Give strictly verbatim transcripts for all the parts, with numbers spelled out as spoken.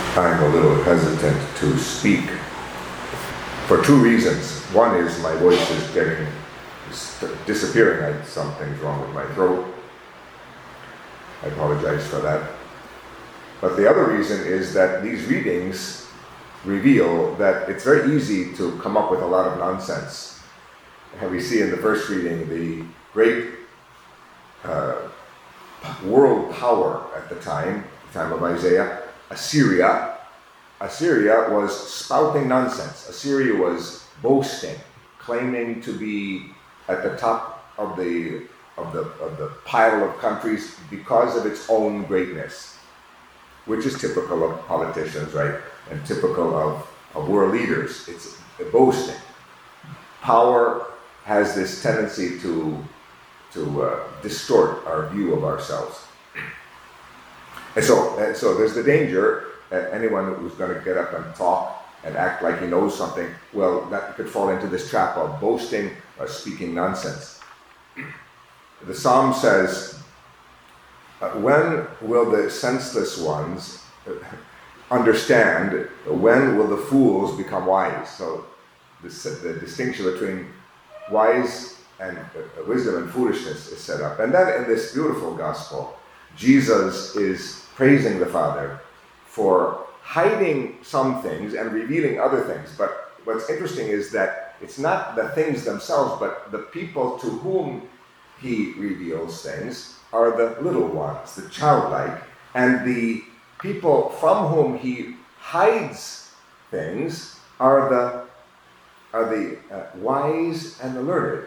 I'm a little hesitant to speak for two reasons. One is my voice is getting disappearing. I, something's wrong with my throat. I apologize for that. But the other reason is that these readings reveal that it's very easy to come up with a lot of nonsense. And we see in the first reading the great uh, world power at the time, the time of Isaiah, Assyria. Assyria was spouting nonsense. Assyria was boasting, claiming to be at the top of the of the of the pile of countries because of its own greatness, which is typical of politicians, right? And typical of, of world leaders. It's boasting. Power has this tendency to to uh, distort our view of ourselves. And so, and so there's the danger that anyone who's going to get up and talk and act like he knows something, well, that could fall into this trap of boasting or speaking nonsense. The Psalm says, when will the senseless ones understand? When will the fools become wise? So this, the distinction between wise and uh, wisdom and foolishness is set up. And then in this beautiful gospel, Jesus is praising the Father for hiding some things and revealing other things. But what's interesting is that it's not the things themselves, but the people to whom he reveals things are the little ones, the childlike, and the people from whom he hides things are the are the uh, wise and the learned.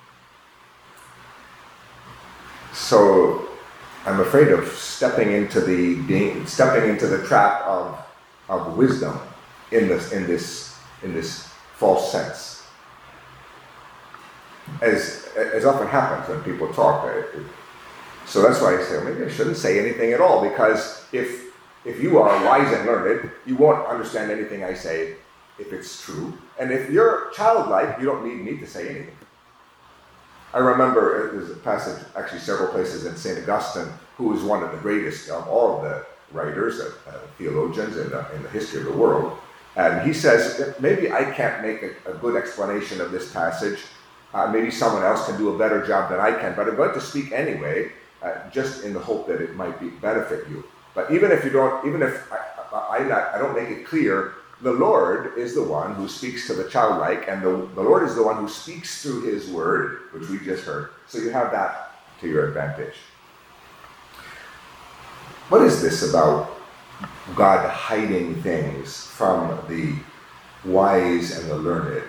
So I'm afraid of stepping into the stepping into the trap of of wisdom in this in this in this false sense, as as often happens when people talk. It, so that's why I say, well, maybe I shouldn't say anything at all, because if if you are wise and learned, you won't understand anything I say if it's true. And if you're childlike, you don't need me to say anything. I remember there's a passage, actually several places in Saint Augustine, who is one of the greatest of all of the writers, uh, uh, theologians in the, in the history of the world. And he says, maybe I can't make a, a good explanation of this passage. Uh, maybe someone else can do a better job than I can, but I'm going to speak anyway, uh, just in the hope that it might be benefit you. But even if you don't, even if I, I, I, not, I don't make it clear, the Lord is the one who speaks to the childlike, and the, the Lord is the one who speaks through his word, which we just heard. So you have that to your advantage. What is this about God hiding things from the wise and the learned?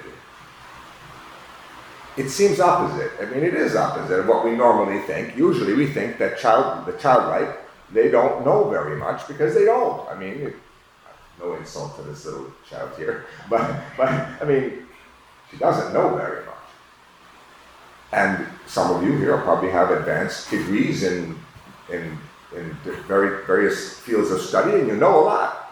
It seems opposite. I mean, it is opposite of what we normally think. Usually we think that child, the childlike, they don't know very much because they don't. I mean, it, no insult to this little child here, but, but I mean, she doesn't know very much. And some of you here probably have advanced degrees in in in very various fields of study, and you know a lot.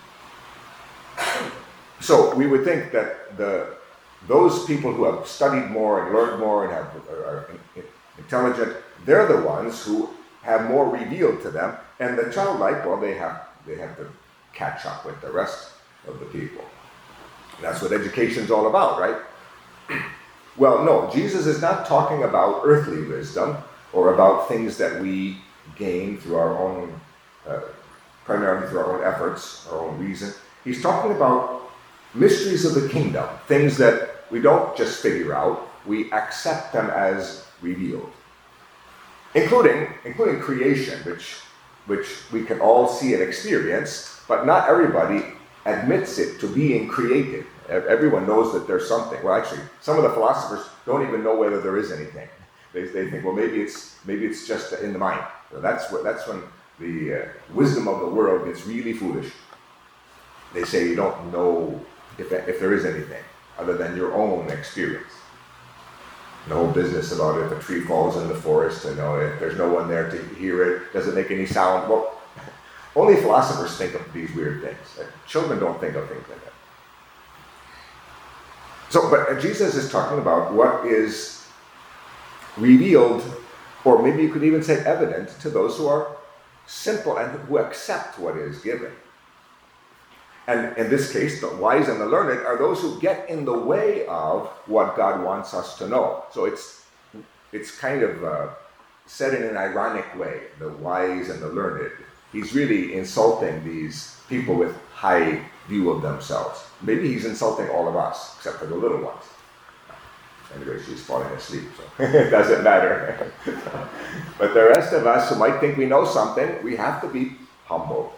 So we would think that the those people who have studied more and learned more and have, are intelligent, they're the ones who have more revealed to them, and the childlike, well, they have they have to catch up with the rest of the people. That's what education's all about, right? Well, no, Jesus is not talking about earthly wisdom or about things that we gain through our own, uh, primarily through our own efforts, our own reason. He's talking about mysteries of the kingdom, things that we don't just figure out, we accept them as revealed. Including, including creation, which, which we can all see and experience, but not everybody admits it to being created. Everyone knows that there's something. Well, actually, some of the philosophers don't even know whether there is anything. They, they think, well, maybe it's maybe it's just in the mind. So that's what that's when the uh, wisdom of the world gets really foolish. They say you don't know if if there is anything other than your own experience. The whole business about if a tree falls in the forest, you know, if there's no one there to hear it, does it make any sound? Well, only philosophers think of these weird things. Children don't think of things like that. So, but Jesus is talking about what is revealed, or maybe you could even say evident, to those who are simple and who accept what is given. And in this case, the wise and the learned are those who get in the way of what God wants us to know. So it's it's kind of uh, said in an ironic way, the wise and the learned. He's really insulting these people with high view of themselves. Maybe he's insulting all of us, except for the little ones. Anyway, she's falling asleep, so it doesn't matter. But the rest of us who might think we know something, we have to be humble.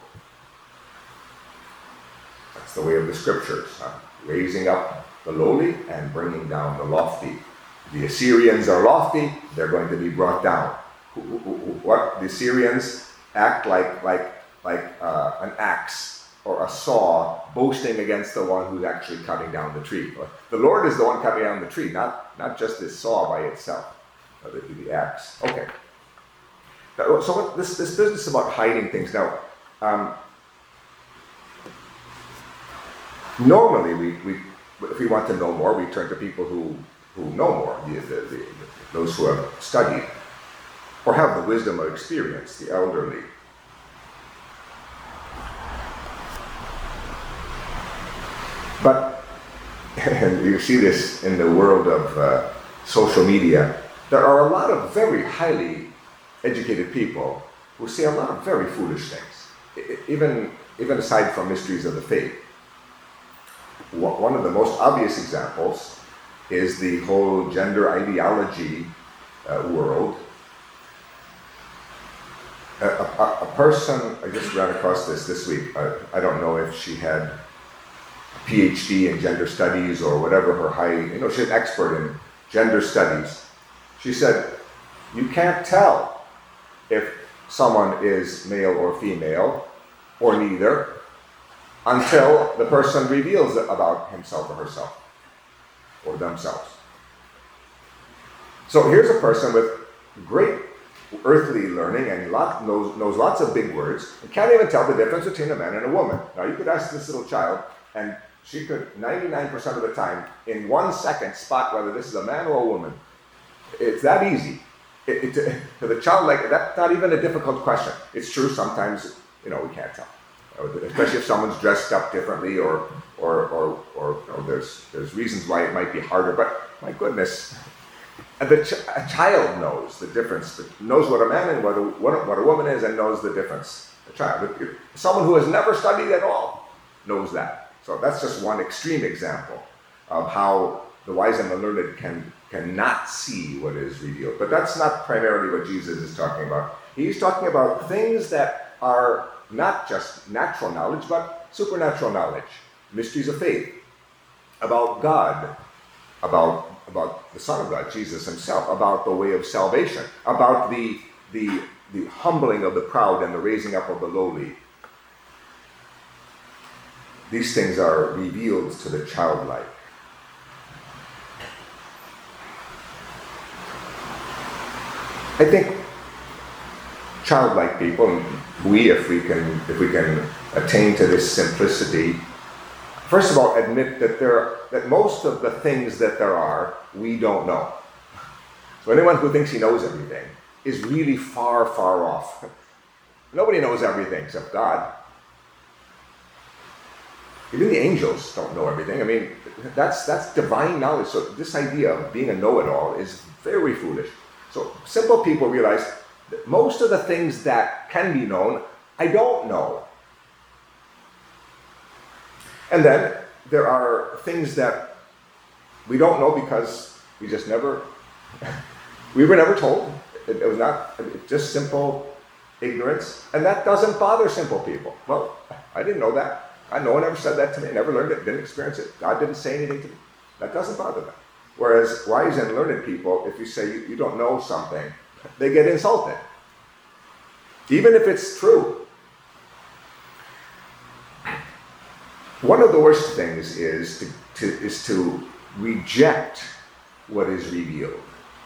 That's the way of the scriptures, huh? Raising up the lowly and bringing down the lofty. The Assyrians are lofty, they're going to be brought down. What? The Assyrians act like, like, like uh, an axe or a saw boasting against the one who's actually cutting down the tree. The Lord is the one cutting down the tree, not, not just this saw by itself, but the, the axe. Okay. Now, so what, this, this business about hiding things. Now, um, normally, we, we, if we want to know more, we turn to people who, who know more, the, the, the, those who have studied or have the wisdom of experience, the elderly. But, and you see this in the world of uh, social media, there are a lot of very highly educated people who say a lot of very foolish things, even, even aside from mysteries of the faith. One of the most obvious examples is the whole gender ideology uh, world. A, a, a person, I just ran across this this week, I, I don't know if she had a P H D in gender studies or whatever her high, you know, she's an expert in gender studies. She said, you can't tell if someone is male or female, or neither, until the person reveals about himself or herself, or themselves. So here's a person with great earthly learning and lot, knows, knows lots of big words, and can't even tell the difference between a man and a woman. Now you could ask this little child, and she could ninety-nine percent of the time, in one second, spot whether this is a man or a woman. It's that easy. It, it, to the child, like that's not even a difficult question. It's true, sometimes, you know, we can't tell. Especially if someone's dressed up differently, or or or, or you know, there's there's reasons why it might be harder. But my goodness, and the ch- a child knows the difference. Knows what a man and what a, what, what a woman is, and knows the difference. A child, someone who has never studied at all, knows that. So that's just one extreme example of how the wise and the learned can cannot see what is revealed. But that's not primarily what Jesus is talking about. He's talking about things that are not just natural knowledge, but supernatural knowledge, mysteries of faith, about God, about, about the Son of God, Jesus himself, about the way of salvation, about the, the, the humbling of the proud and the raising up of the lowly. These things are revealed to the childlike. I think childlike people, we, if we can, if we can attain to this simplicity, first of all, admit that there, that most of the things that there are, we don't know. So anyone who thinks he knows everything is really far, far off. Nobody knows everything except God. Even the angels don't know everything. I mean, that's that's divine knowledge. So this idea of being a know-it-all is very foolish. So simple people realize that most of the things that can be known, I don't know. And then there are things that we don't know because we just never, we were never told. It, it was not, it's just simple ignorance. And that doesn't bother simple people. Well, I didn't know that. I, no one ever said that to me. I never learned it, didn't experience it. God didn't say anything to me. That doesn't bother them. Whereas wise and learned people, if you say you, you don't know something, they get insulted. Even if it's true. One of the worst things is to, to, is to reject what is revealed.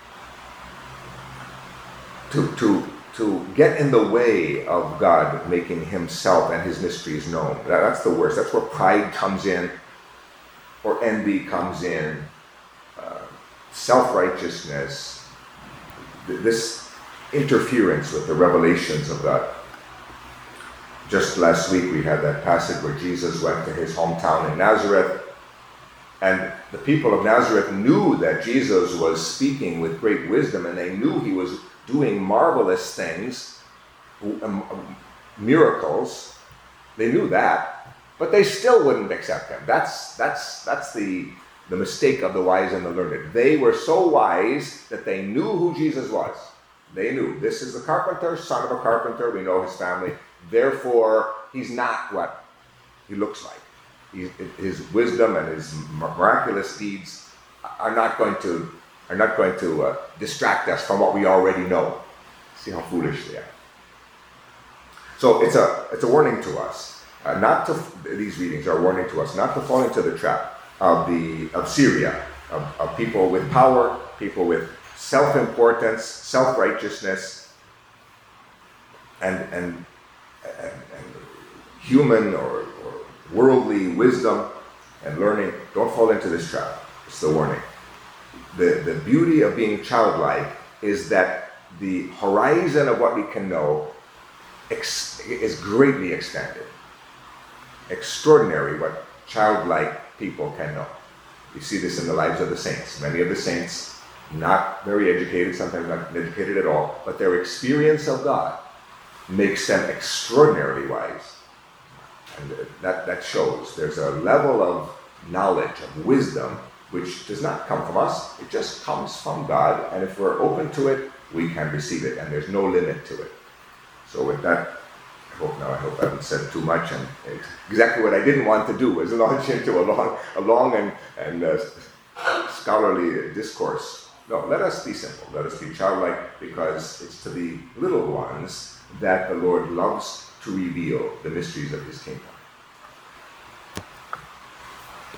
To, to, to get in the way of God making himself and his mysteries known. That, that's the worst. That's where pride comes in, or envy comes in, uh, self-righteousness, th- this interference with the revelations of God. just last week we had that passage where Jesus went to his hometown in Nazareth, and the people of Nazareth knew that Jesus was speaking with great wisdom, and they knew he was doing marvelous things, um, miracles. They knew that, but they still wouldn't accept him. That's that's that's the the mistake of the wise and the learned. They were so wise that they knew who Jesus was. They knew this is the carpenter, son of a carpenter. We know his family. Therefore, he's not what he looks like. He, his wisdom and his miraculous deeds are not going to are not going to uh, distract us from what we already know. See how foolish they are. So it's a it's a warning to us, uh, not to these readings are a warning to us not to fall into the trap of the of Syria, of, of people with power, people with self-importance, self-righteousness, and and and, and human or, or worldly wisdom and learning. Don't fall into this trap. It's the warning. The, the beauty of being childlike is that the horizon of what we can know ex- is greatly expanded. Extraordinary what childlike people can know. We see this in the lives of the saints. Many of the saints, not very educated, sometimes not educated at all, but their experience of God makes them extraordinarily wise. And that, that shows there's a level of knowledge, of wisdom, which does not come from us. It just comes from God. And if we're open to it, we can receive it. And there's no limit to it. So with that, I hope now I hope I haven't said too much. And exactly what I didn't want to do was launch into a long, a long and, and uh, scholarly discourse. No, let us be simple. Let us be childlike, because it's to the little ones that the Lord loves to reveal the mysteries of his kingdom.